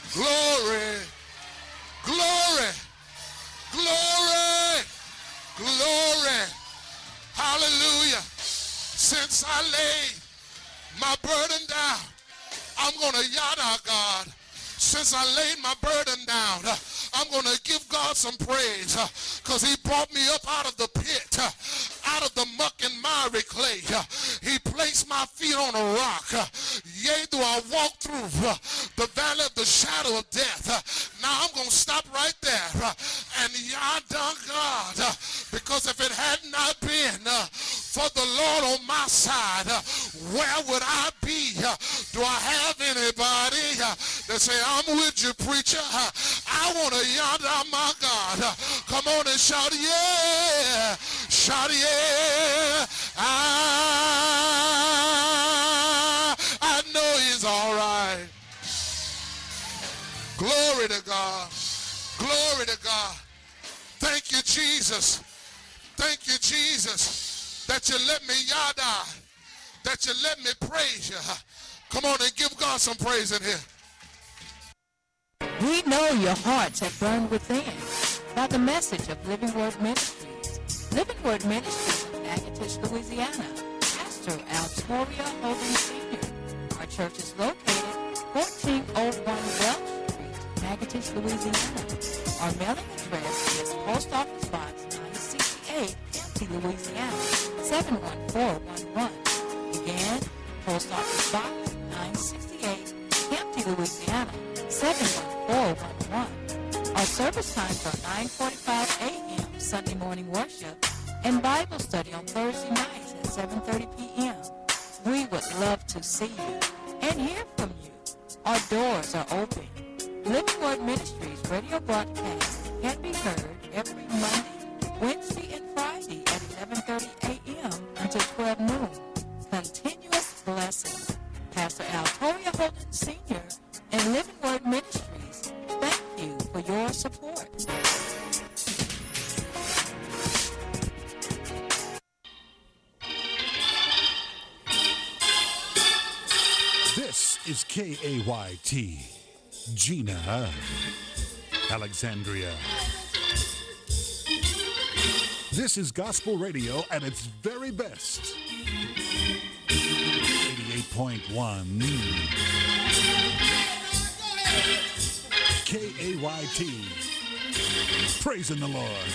Glory, glory, glory, glory. Hallelujah. Since I laid my burden down, I'm going to yada God. Since I laid my burden down, I'm going to give God some praise because he brought me up out of the pit, out of the muck and miry clay. He placed my feet on a rock. Yea, though I walk through the valley of the shadow of death. Now I'm going to stop right there and yada God, because if it had not been for the Lord on my side, where would I be? Do I have anybody that say, I'm with you, preacher? I want to yada my God. Come on and shout, yeah. Shout, yeah. I know he's all right. Glory to God. Glory to God. Thank you, Jesus. Thank you, Jesus, that you let me yada, that you let me praise you. Come on and give God some praise in here. We know your hearts have burned within by the message of Living Word Ministries. Living Word Ministries of Natchitoches, Louisiana. Pastor Altoria Holden Sr. Our church is located 1401 Welch Street, Natchitoches, Louisiana. Our mailing address is Post Office Box 968, Hampton, Louisiana 71411. Again, Post Office Box 968, Hampton, Louisiana 71411. Our service times are 9:45 a.m. Sunday morning worship and Bible study on Thursday nights at 7:30 p.m. We would love to see you and hear from you. Our doors are open. Living Word Ministries radio broadcast can be heard every Monday, Wednesday, and Friday at 11:30 a.m. until 12 noon. Continuous blessings. Pastor Altoria Holden Sr. and Living Word Ministries, thank you for your support. This is KAYT, Gina, Alexandria. This is gospel radio at its very best. 88.1 KAYT. Praising the Lord.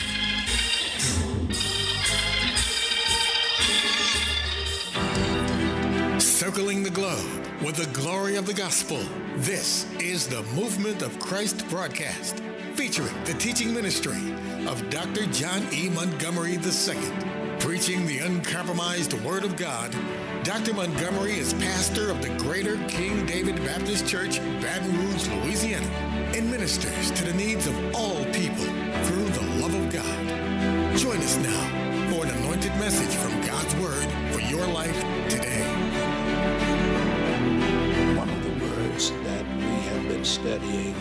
Circling the globe with the glory of the gospel. This is the Movement of Christ broadcast, featuring the teaching ministry of Dr. John E. Montgomery II. Preaching the uncompromised Word of God, Dr. Montgomery is pastor of the Greater King David Baptist Church, Baton Rouge, Louisiana, and ministers to the needs of all people through the love of God. Join us now for an anointed message from God's Word for your life today. One of the words that we have been studying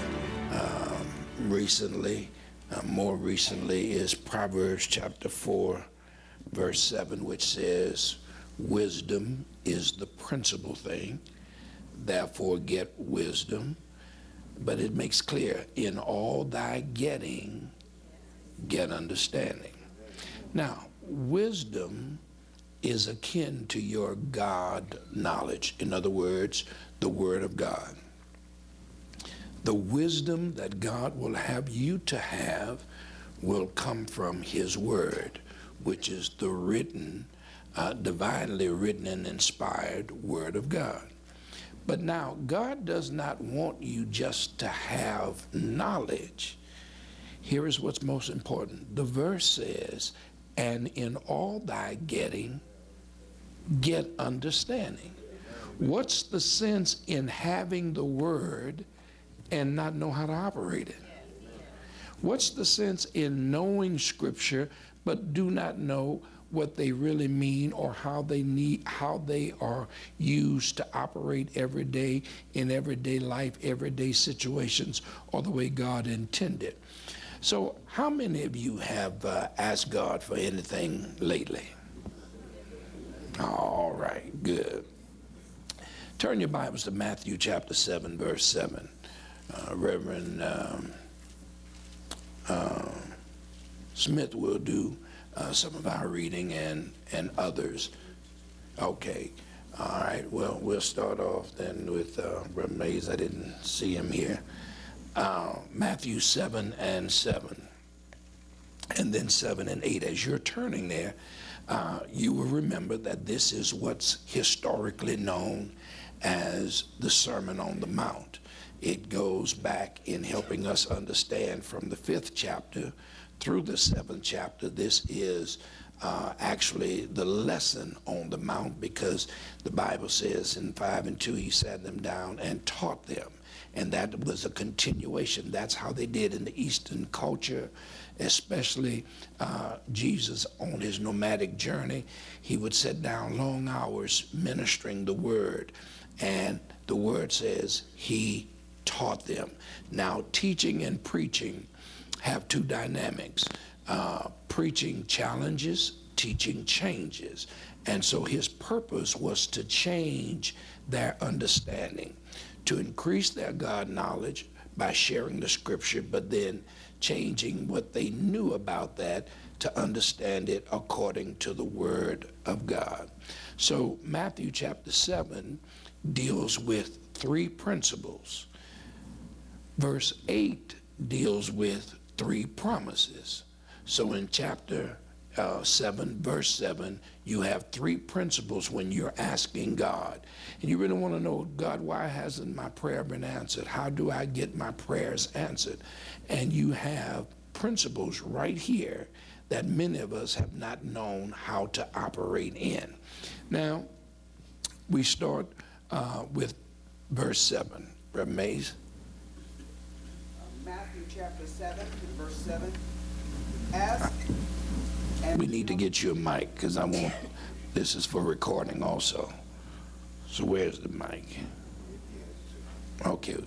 more recently, is Proverbs chapter 4, verse 7, which says, wisdom is the principal thing, therefore get wisdom. But it makes clear, in all thy getting, get understanding. Now, wisdom is akin to your God knowledge. In other words, the Word of God. The wisdom that God will have you to have will come from His Word, which is the written, divinely written and inspired Word of God. But now, God does not want you just to have knowledge. Here is what's most important. The verse says, and in all thy getting, get understanding. What's the sense in having the Word and not know how to operate it? What's the sense in knowing Scripture but do not know what they really mean or how they are used to operate every day in everyday life, everyday situations, or the way God intended? So how many of you have asked God for anything lately? All right, good. Turn your Bibles to Matthew chapter 7, verse 7. Reverend Smith will do some of our reading and others. Okay. All right. Well, we'll start off then with Reverend Mays. I didn't see him here. Matthew 7:7. And then 7 and 8. As you're turning there, you will remember that this is what's historically known as the Sermon on the Mount. It goes back in helping us understand from the 5th chapter through the 7th chapter. This is actually the lesson on the mount, because the Bible says in 5 and 2, he sat them down and taught them. And that was a continuation. That's how they did in the Eastern culture, especially Jesus on his nomadic journey. He would sit down long hours ministering the word. And the word says he taught them. Now, teaching and preaching have two dynamics. Preaching challenges, teaching changes. And so his purpose was to change their understanding, to increase their God knowledge by sharing the scripture, but then changing what they knew about that to understand it according to the word of God. So Matthew chapter 7 deals with 3 principles. Verse 8 deals with 3 promises. So in chapter 7, verse 7, you have 3 principles when you're asking God. And you really want to know, God, why hasn't my prayer been answered? How do I get my prayers answered? And you have principles right here that many of us have not known how to operate in. Now, we start with verse 7. Reverend Mays. Matthew chapter 7, verse 7. Ask. We need to get you a mic, because I want, this is for recording also. So where's the mic? Okay.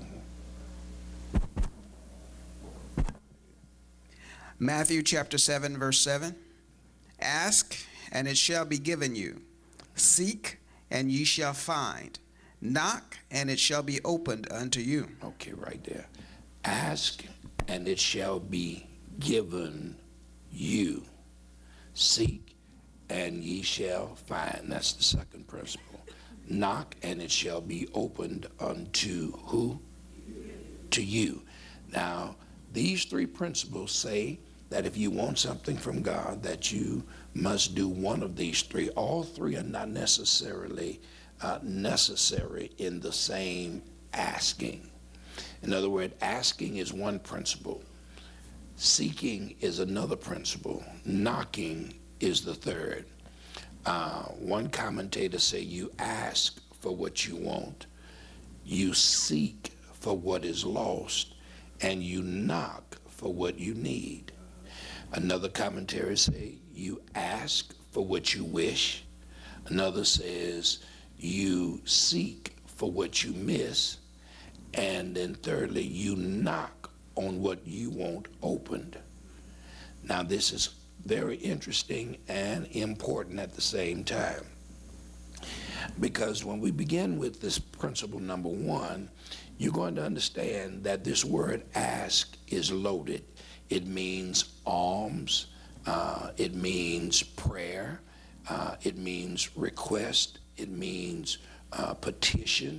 Matthew chapter 7, verse 7. Ask, and it shall be given you. Seek, and ye shall find. Knock, and it shall be opened unto you. Okay, right there. Ask, and it shall be given you. Seek, and ye shall find. That's the second principle. Knock, and it shall be opened unto who? To you. Now, these 3 principles say that if you want something from God, that you must do one of these 3. All 3 are not necessarily necessary in the same asking. In other words, asking is one principle. Seeking is another principle. Knocking is the third. One commentator say you ask for what you want, you seek for what is lost, and you knock for what you need. Another commentary say you ask for what you wish. Another says you seek for what you miss. And then thirdly, you knock on what you want opened. Now, this is very interesting and important at the same time, because when we begin with this principle number 1, you're going to understand that this word ask is loaded. It means alms, it means prayer, it means request, it means petition,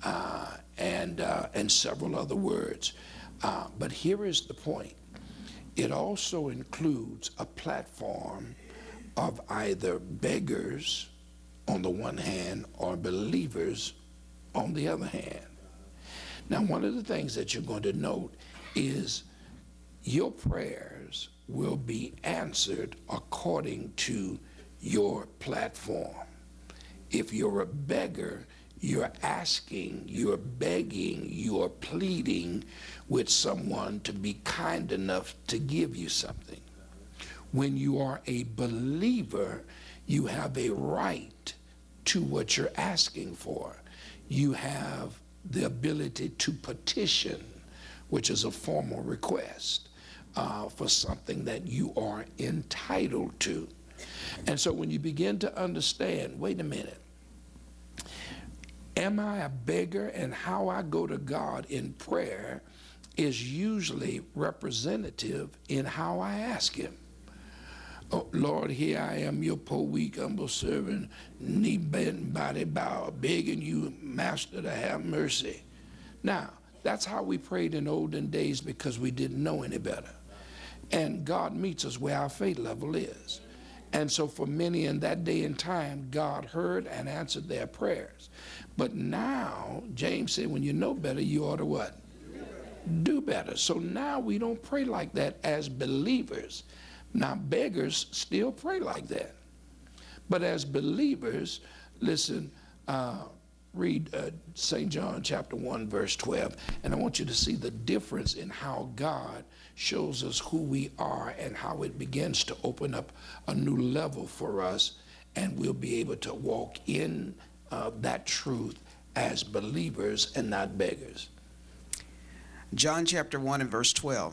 and several other words. But here is the point. It also includes a platform of either beggars on the one hand or believers on the other hand. Now, one of the things that you're going to note is your prayers will be answered according to your platform. If you're a beggar, you're asking, you're begging, you're pleading with someone to be kind enough to give you something. When you are a believer, you have a right to what you're asking for. You have the ability to petition, which is a formal request for something that you are entitled to. And so when you begin to understand, wait a minute, Am I a beggar? And how I go to God in prayer is usually representative in how I ask him. Oh, Lord, here I am, your poor, weak, humble servant, knee bent, body bowed, begging you, Master, to have mercy. Now, that's how we prayed in olden days because we didn't know any better. And God meets us where our faith level is. And so for many in that day and time, God heard and answered their prayers. But now, James said, when you know better, you ought to what? Do better. So now we don't pray like that as believers. Now, beggars still pray like that. But as believers, listen, read St. John chapter 1, verse 12, and I want you to see the difference in how God shows us who we are and how it begins to open up a new level for us, and we'll be able to walk in that truth as believers and not beggars. John chapter 1 and verse 12.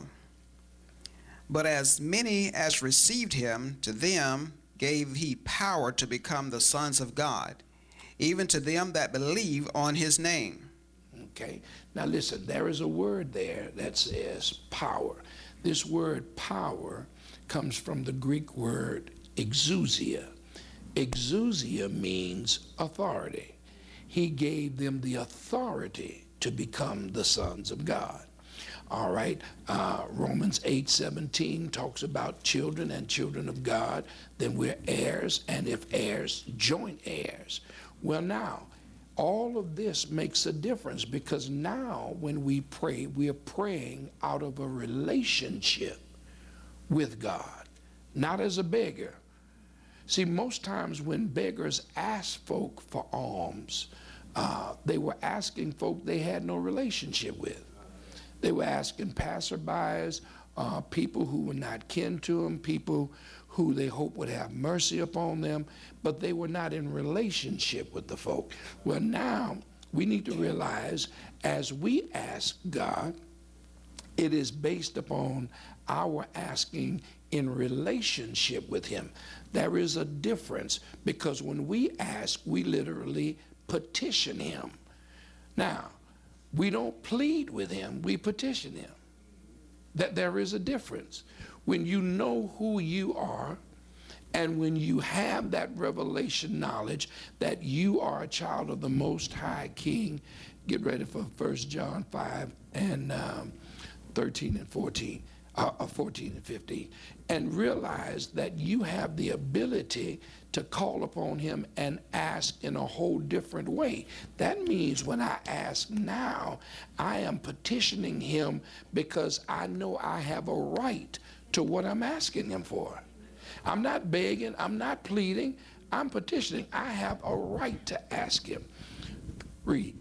But as many as received him, to them gave he power to become the sons of God, even to them that believe on his name. Okay, now listen, there is a word there that says power. This word power comes from the Greek word exousia. Exousia means authority. He gave them the authority to become the sons of God. All right, Romans 8:17 talks about children and children of God. Then we're heirs, and if heirs, joint heirs. Well, now, all of this makes a difference because now when we pray, we are praying out of a relationship with God, not as a beggar. See, most times when beggars ask folk for alms, they were asking folk they had no relationship with. They were asking passerbys, people who were not kin to them, people who they hope would have mercy upon them, but they were not in relationship with the folk. Well, now we need to realize as we ask God, it is based upon our asking in relationship with him. There is a difference because when we ask, we literally petition him. Now, we don't plead with him, we petition him. That there is a difference. When you know who you are, and when you have that revelation knowledge that you are a child of the Most High King, get ready for 1 John 5 and 13 and 14, 14 and 15, and realize that you have the ability to call upon him and ask in a whole different way. That means when I ask now, I am petitioning him because I know I have a right to what I'm asking him for. I'm not begging, I'm not pleading, I'm petitioning. I have a right to ask him. Read.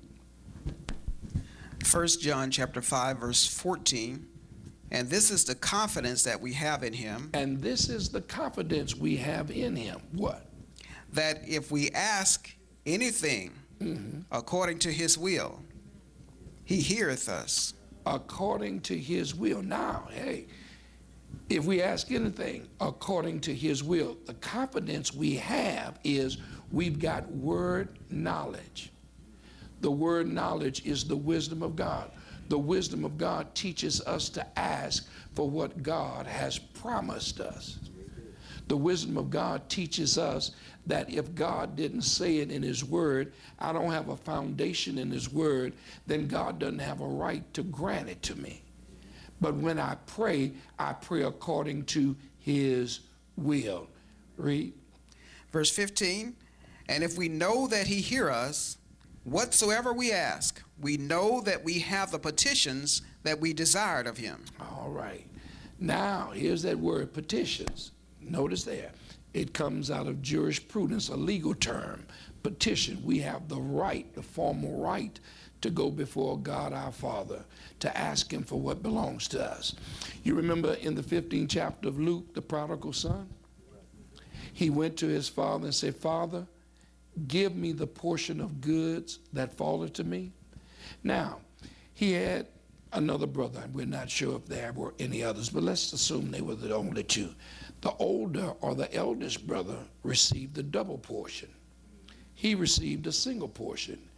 1 John chapter 5 verse 14. And this is the confidence that we have in him. And this is the confidence we have in him. What? That if we ask anything according to his will, he heareth us. According to his will. Now, hey, if we ask anything according to his will, the confidence we have is we've got word knowledge. The word knowledge is the wisdom of God. The wisdom of God teaches us to ask for what God has promised us. The wisdom of God teaches us that if God didn't say it in his word, I don't have a foundation in his word, then God doesn't have a right to grant it to me. But when I pray according to his will. Read. Verse 15, and if we know that he hear us, whatsoever we ask, we know that we have the petitions that we desired of him. All right. Now, here's that word petitions. Notice there. It comes out of jurisprudence, a legal term. Petition. We have the right, the formal right to go before God our Father to ask him for what belongs to us. You remember in the 15th chapter of Luke, the prodigal son? He went to his father and said, Father, give me the portion of goods that falleth to me. Now, he had another brother, and we're not sure if there were any others, but let's assume they were the only two. The older or the eldest brother received the double portion. He received a single portion.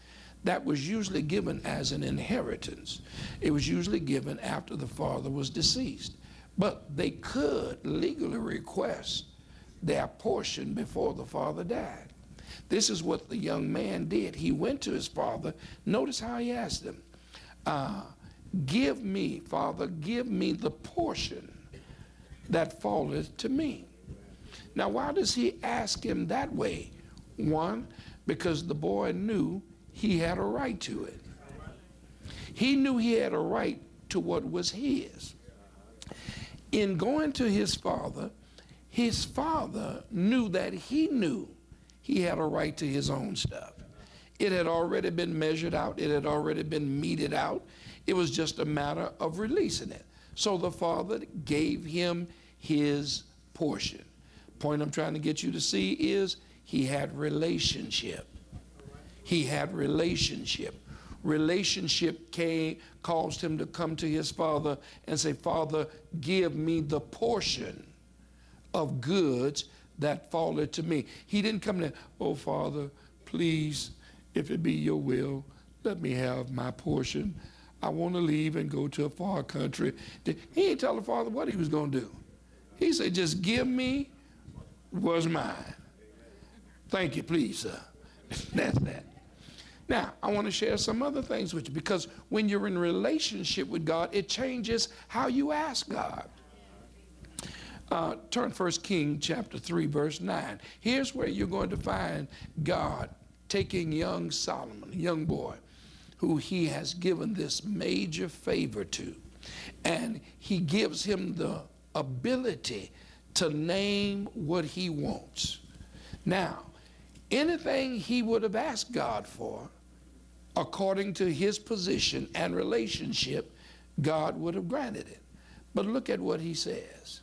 that was usually given as an inheritance. It was usually given after the father was deceased. But they could legally request their portion before the father died. This is what the young man did. He went to his father. Notice how he asked him, give me, Father, give me the portion that falleth to me. Now, why does he ask him that way? One, because the boy knew he had a right to it. He knew he had a right to what was his. In going to his father knew that he knew he had a right to his own stuff. It had already been measured out. It had already been meted out. It was just a matter of releasing it. So the father gave him his portion. Point I'm trying to get you to see is he had relationship. He had relationship. Relationship caused him to come to his father and say, Father, give me the portion of goods that falleth to me. He didn't come to, oh, Father, please, if it be your will, let me have my portion. I want to leave and go to a far country. He ain't tell the father what he was going to do. He said, just give me what's mine. Thank you, please, sir. That's that. Now, I want to share some other things with you, because when you're in relationship with God, it changes how you ask God. Turn 1 Kings chapter 3, verse 9. Here's where you're going to find God taking young Solomon, a young boy, who he has given this major favor to, and he gives him the ability to name what he wants. Now, anything he would have asked God for, according to his position and relationship, God would have granted it. But look at what he says.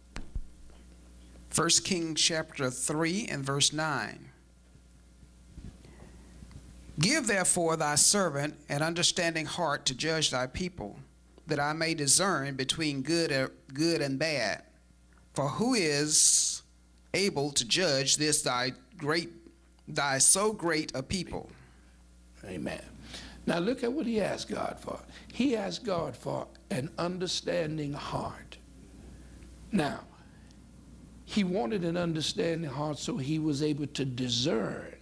1 Kings chapter 3 and verse 9. Give therefore thy servant an understanding heart to judge thy people, that I may discern between good and bad. For who is able to judge this thy so great a people? Amen. Now look at what he asked God for. He asked God for an understanding heart. Now, he wanted an understanding heart so he was able to discern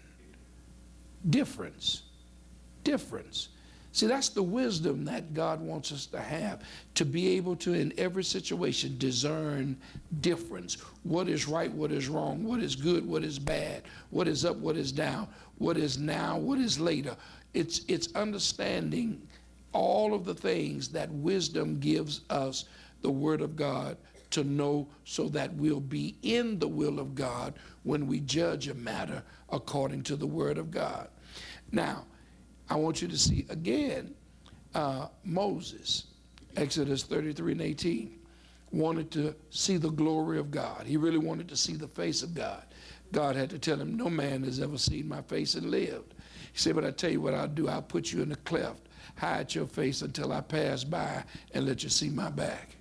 difference. See, that's the wisdom that God wants us to have, to be able to, in every situation, discern difference. What is right, what is wrong, what is good, what is bad, what is up, what is down, what is now, what is later. It's understanding all of the things that wisdom gives us, the Word of God, to know, so that we'll be in the will of God when we judge a matter according to the Word of God. Now, I want you to see again, Moses, Exodus 33 and 18, wanted to see the glory of God. He really wanted to see the face of God. God had to tell him, no man has ever seen my face and lived. He said, but I tell you what I'll do. I'll put you in a cleft, hide your face until I pass by and let you see my back.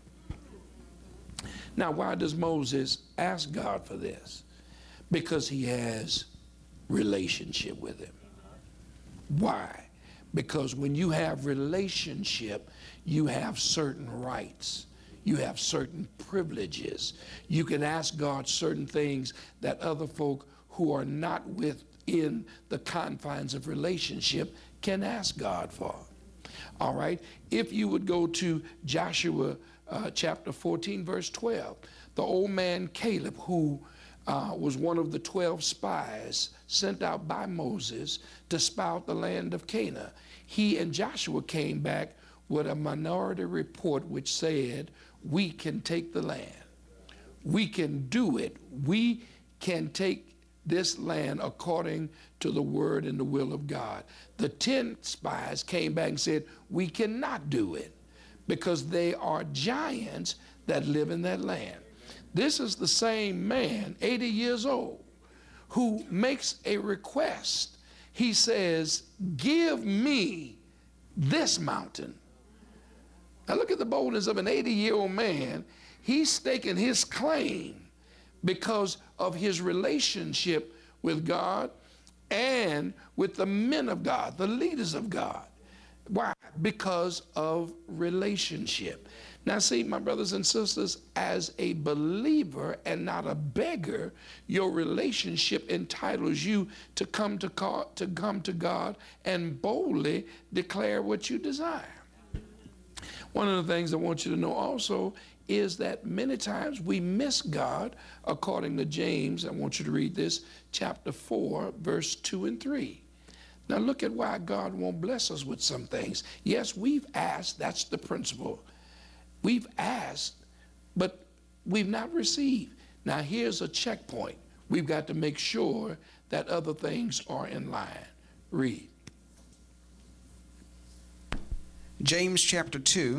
Now, why does Moses ask God for this? Because he has relationship with him. Why? Because when you have relationship, you have certain rights. You have certain privileges. You can ask God certain things that other folk who are not within the confines of relationship can ask God for. All right? If you would go to Joshua chapter 14, verse 12, the old man Caleb, who was one of the 12 spies sent out by Moses to spy out the land of Canaan. He and Joshua came back with a minority report which said, we can take the land. We can do it. We can take this land according to the word and the will of God. The 10 spies came back and said, we cannot do it because they are giants that live in that land. This is the same man, 80 years old, who makes a request. He says, give me this mountain. Now look at the boldness of an 80-year-old man. He's staking his claim because of his relationship with God and with the men of God, the leaders of God. Why? Because of relationship. Now see, my brothers and sisters, as a believer and not a beggar, your relationship entitles you to come to God and boldly declare what you desire. One of the things I want you to know also is that many times we miss God, according to James. I want you to read this, chapter 4, verse 2 and 3. Now look at why God won't bless us with some things. Yes, we've asked. That's the principle. We've asked, but we've not received. Now here's a checkpoint. We've got to make sure that other things are in line. Read. James chapter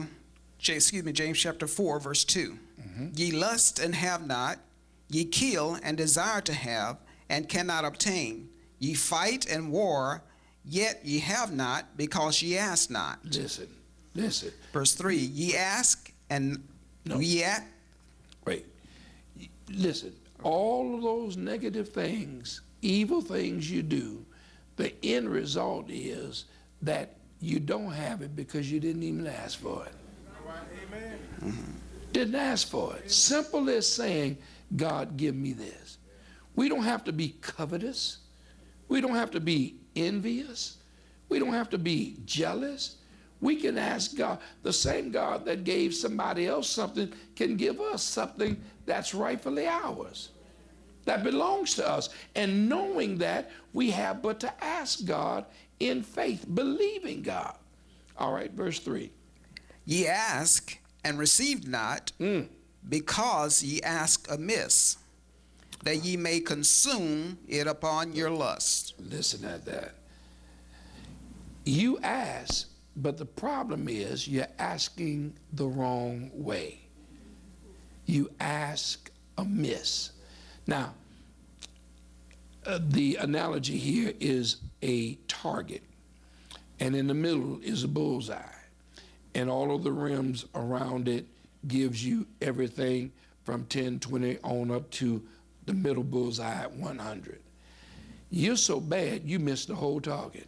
4, verse 2. Ye lust and have not, ye kill and desire to have, and cannot obtain. Ye fight and war, yet ye have not, because ye ask not. Listen. Verse 3, ye ask and Wait. Listen, all of those negative things, evil things you do, the end result is that you don't have it because you didn't even ask for it. Amen. Didn't ask for it. Simple as saying, God, give me this. We don't have to be covetous. We don't have to be envious. We don't have to be jealous. We can ask God. The same God that gave somebody else something can give us something that's rightfully ours, that belongs to us. And knowing that, we have but to ask God in faith, believing God. All right, verse 3. Ye ask and receive not, because ye ask amiss, that ye may consume it upon your lust. Listen at that. You ask, but the problem is you're asking the wrong way. You ask amiss. Now, the analogy here is a target, and in the middle is a bullseye, and all of the rims around it gives you everything from 10, 20 on up to the middle bullseye at 100. You're so bad, you miss the whole target.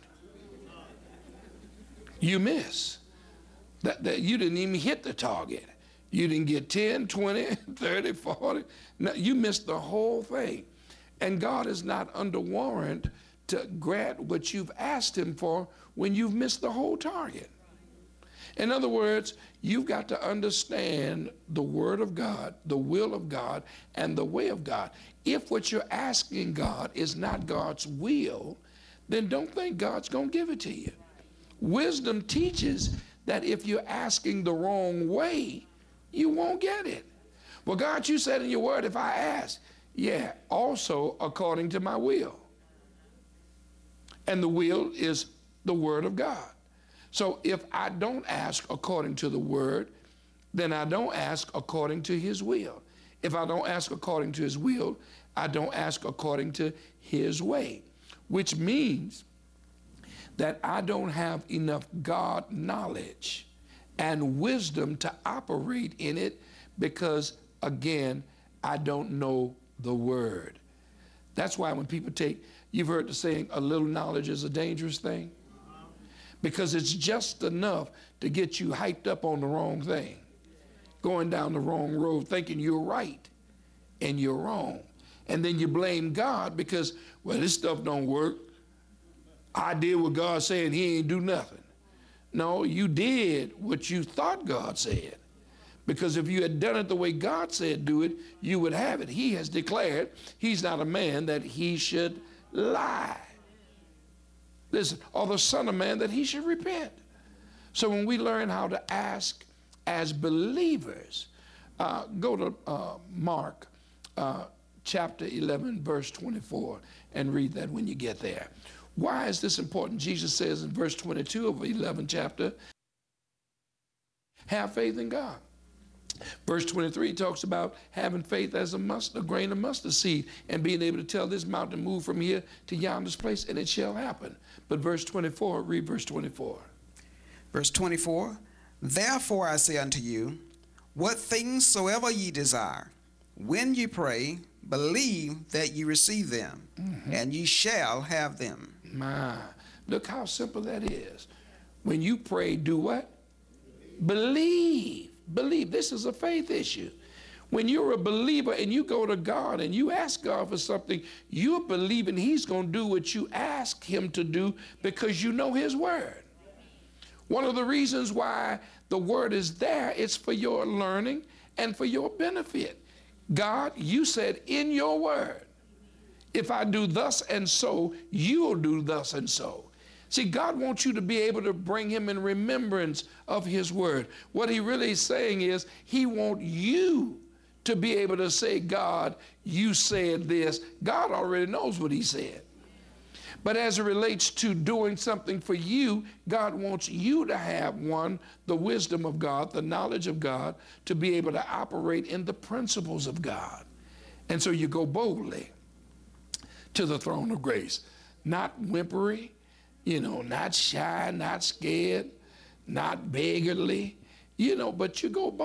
You miss. That you didn't even hit the target. You didn't get 10, 20, 30, 40. No, you missed the whole thing. And God is not under warrant to grant what you've asked him for when you've missed the whole target. In other words, you've got to understand the word of God, the will of God, and the way of God. If what you're asking God is not God's will, then don't think God's going to give it to you. Wisdom teaches that if you're asking the wrong way, you won't get it. Well, God, you said in your word, if I ask, yeah, also according to my will. And the will is the word of God. So if I don't ask according to the word, then I don't ask according to his will. If I don't ask according to his will, I don't ask according to his way, which means that I don't have enough God knowledge and wisdom to operate in it because, again, I don't know the word. That's why when people you've heard the saying, a little knowledge is a dangerous thing, because it's just enough to get you hyped up on the wrong thing, going down the wrong road, thinking you're right and you're wrong. And then you blame God because, well, this stuff don't work. I did what God said, he ain't do nothing. No, you did what you thought God said. Because if you had done it the way God said do it, you would have it. He has declared he's not a man that he should lie. Listen, or the son of man that he should repent. So when we learn how to ask as believers, go to Mark chapter 11, verse 24, and read that when you get there. Why is this important? Jesus says in verse 22 of the 11th chapter, have faith in God. Verse 23 talks about having faith as a grain of mustard seed and being able to tell this mountain to move from here to yonder's place, and it shall happen. But verse 24, read verse 24. Verse 24, therefore I say unto you, what things soever ye desire, when ye pray, believe that ye receive them, and ye shall have them. My, look how simple that is. When you pray, do what? Believe. Believe. This is a faith issue. When you're a believer and you go to God and you ask God for something, you're believing he's going to do what you ask him to do because you know his word. One of the reasons why the word is there, it's for your learning and for your benefit. God, you said in your word, if I do thus and so, you'll do thus and so. See, God wants you to be able to bring him in remembrance of his word. What he really is saying is he wants you to be able to say, God, you said this. God already knows what he said. But as it relates to doing something for you, God wants you to have, one, the wisdom of God, the knowledge of God, to be able to operate in the principles of God. And so you go boldly to the throne of grace, not whimpery, not shy, not scared, not beggarly, but you go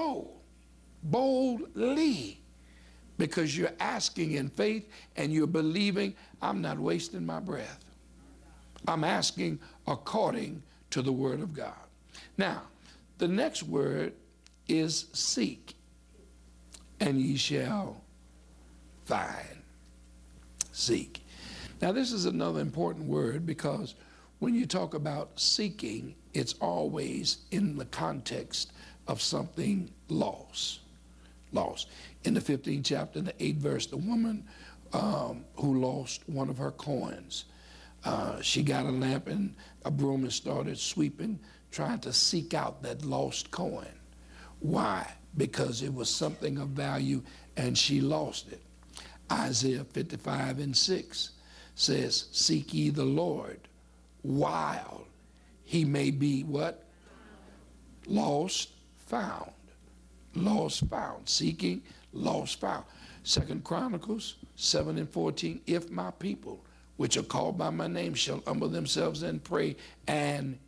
boldly, because you're asking in faith and you're believing, I'm not wasting my breath. I'm asking according to the word of God. Now, the next word is seek, and ye shall find. Seek. Now, this is another important word, because when you talk about seeking, it's always in the context of something lost. In the 15th chapter, in the 8th verse, the woman who lost one of her coins, she got a lamp and a broom and started sweeping, trying to seek out that lost coin. Why? Because it was something of value and she lost it. Isaiah 55:6 says, seek ye the Lord while he may be what? Lost, found. Lost, found. Seeking, lost, found. 2 Chronicles 7:14, if my people, which are called by my name, shall humble themselves and pray and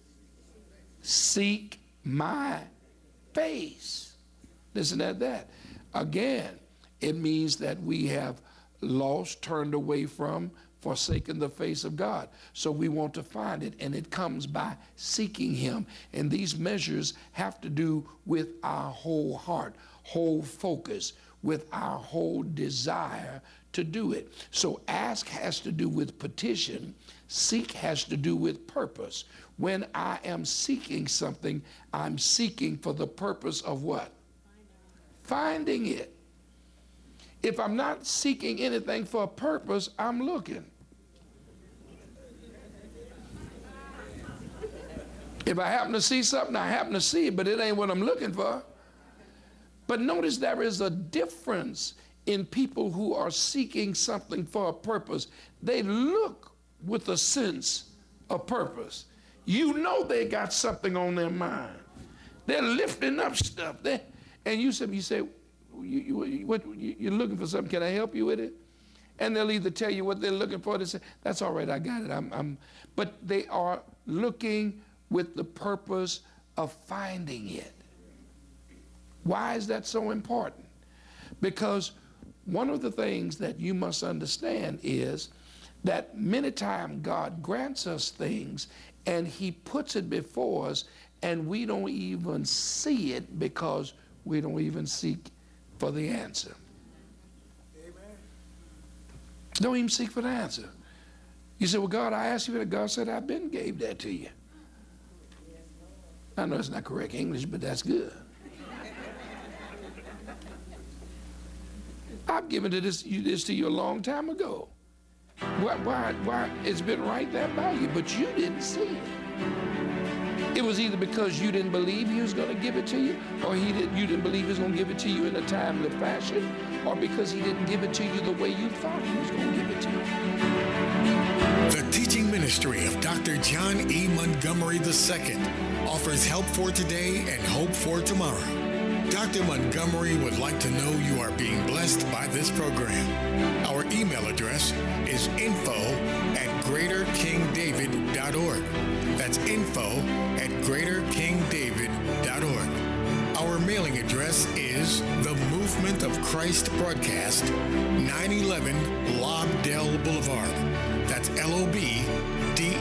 seek my face. Listen at that. Again, it means that we have lost, turned away from, forsaken the face of God. So we want to find it, and it comes by seeking him. And these measures have to do with our whole heart, whole focus, with our whole desire to do it. So ask has to do with petition. Seek has to do with purpose. When I am seeking something, I'm seeking for the purpose of what? Finding it. If I'm not seeking anything for a purpose, I'm looking. If I happen to see something, I happen to see it, but it ain't what I'm looking for. But notice there is a difference in people who are seeking something for a purpose. They look with a sense of purpose. You know they got something on their mind. They're lifting up stuff. And you say, you're looking for something. Can I help you with it? And they'll either tell you what they're looking for. They say, that's all right, I got it. But they are looking with the purpose of finding it. Why is that so important? Because one of the things that you must understand is that many times God grants us things and he puts it before us and we don't even see it because we don't even seek for the answer. Amen. Don't even seek for the answer. You say, well, God, I asked you that. God said, I've been gave that to you. I know it's not correct English, but that's good. I've given this to you a long time ago. Why? It's been right there by you, but you didn't see it. It was either because you didn't believe he was going to give it to you, or you didn't believe he was going to give it to you in a timely fashion, or because he didn't give it to you the way you thought he was going to give it to you. The teaching ministry of Dr. John E. Montgomery II offers help for today and hope for tomorrow. Dr. Montgomery would like to know you are being blessed by this program. Our email address is info@greaterkingdavid.org. That's info@greaterkingdavid.org. Our mailing address is The Movement of Christ Broadcast, 911 Lobdell Boulevard. That's LOBDELL